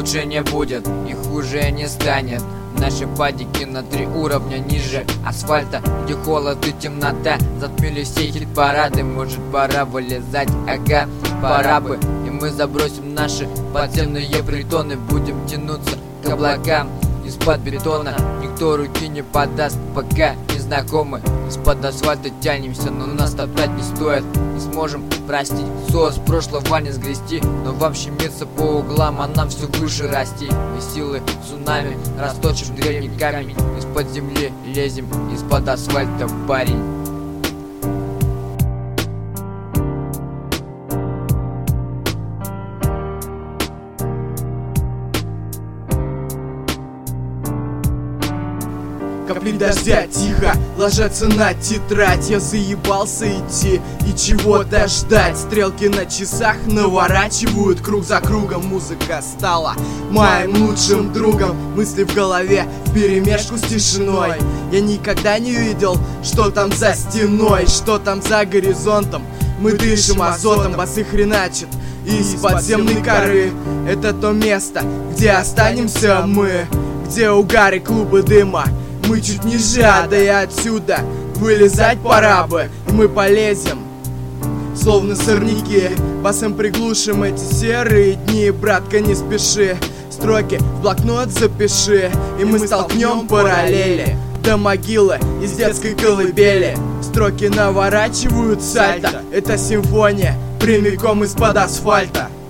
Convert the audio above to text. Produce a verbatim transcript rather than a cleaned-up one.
лучше не будет и хуже не станет. Наши падики на три уровня ниже асфальта, где холод и темнота затмили все хит-парады. Может, пора вылезать, ага, пора бы. И мы забросим наши подземные притоны, будем тянуться к облакам из-под бетона. Никто руки не подаст, пока не знакомы. Из-под асфальта тянемся, но нас топтать не стоит. Не сможем простить, соус прошлого не сгрести, но вам щемиться по углам, а нам все выше расти. Мы силы цунами расточим древний камень, из-под земли лезем, из-под асфальта, парень. Капли дождя тихо ложатся на тетрадь. Я заебался идти и чего-то ждать. Стрелки на часах наворачивают круг за кругом. Музыка стала моим лучшим другом. Мысли в голове вперемешку с тишиной. Я никогда не видел, что там за стеной, что там за горизонтом. Мы дышим азотом, басы хреначат из подземной коры. Это то место, где останемся мы, где угар и клубы дыма. Мы чуть ниже, а да и отсюда вылезать пора бы. И мы полезем, словно сорняки. Басом приглушим эти серые дни. Братка, не спеши, строки в блокнот запиши. И мы столкнем параллели до могилы из детской колыбели. Строки наворачивают сальто. Это симфония прямиком из-под асфальта.